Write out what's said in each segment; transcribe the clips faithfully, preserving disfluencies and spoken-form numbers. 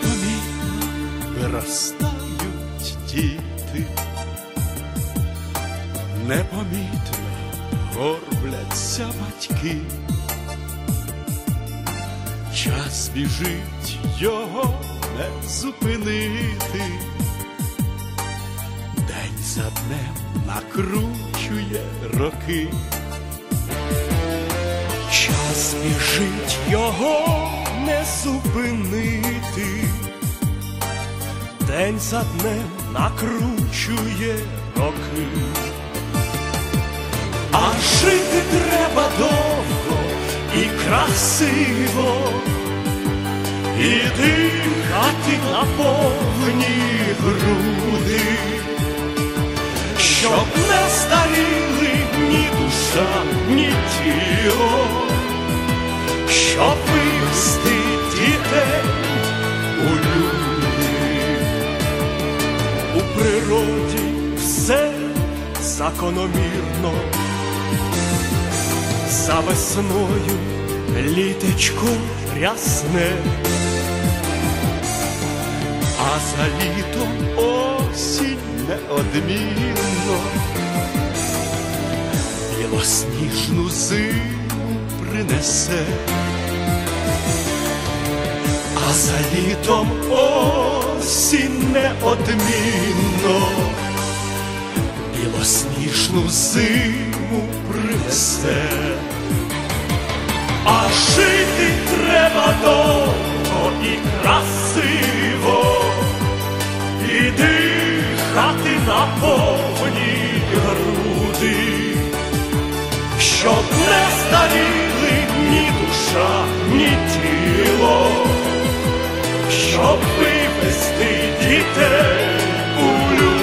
непомітно виростають діти, непомітно горбляться батьки. Час біжить, його не зупинити, день за днем накручує роки. Час біжить, його не зупинити, день за днем накручує роки. А жити треба довго і красиво, і дихати на повні груди, щоб не старіли ні душа, ні тіло, щоб вивести дітей у люди. У природі все закономірно, за весною літечко рясне, а за літом осінь неодмінно білосніжну зиму принесе. А за літом осінь неодмінно білосніжну зиму принесе. А жити треба довго і красиво, і дихати на повні груди, щоб не старіли ні душа, ні тіло, щоб вивести дітей у люди.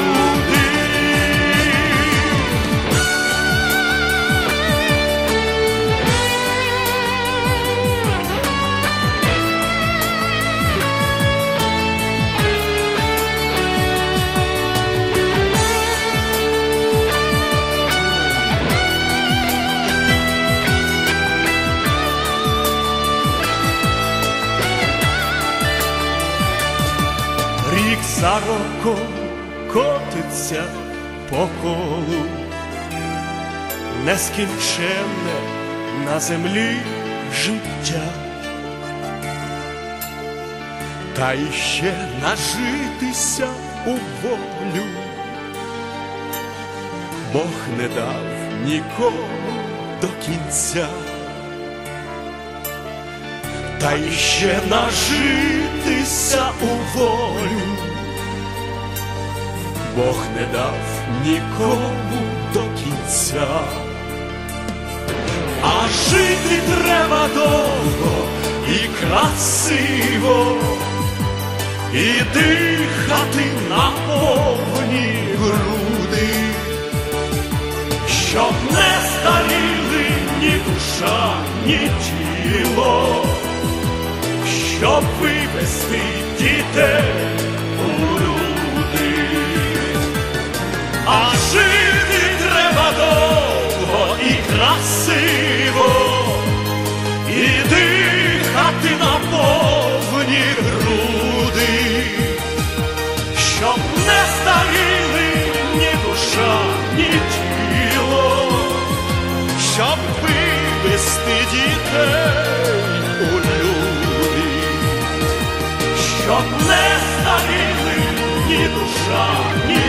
Рік за роком котиться по колу, нескінченне на землі життя, та іще нажитися у волю Бог не дав нікому до кінця. Та іще нажитися у волю Бог не дав нікому до кінця. А жити треба довго і красиво, і дихати на повні груди, щоб не старіли ні душа, ні тіло, щоб вивести дітей у люди. А жити треба довго і красиво, і дихати на повні груди, щоб не старіли ні душа, ні тіло, щоб вивести дітей у люди, щоб не старіли ні душа, ні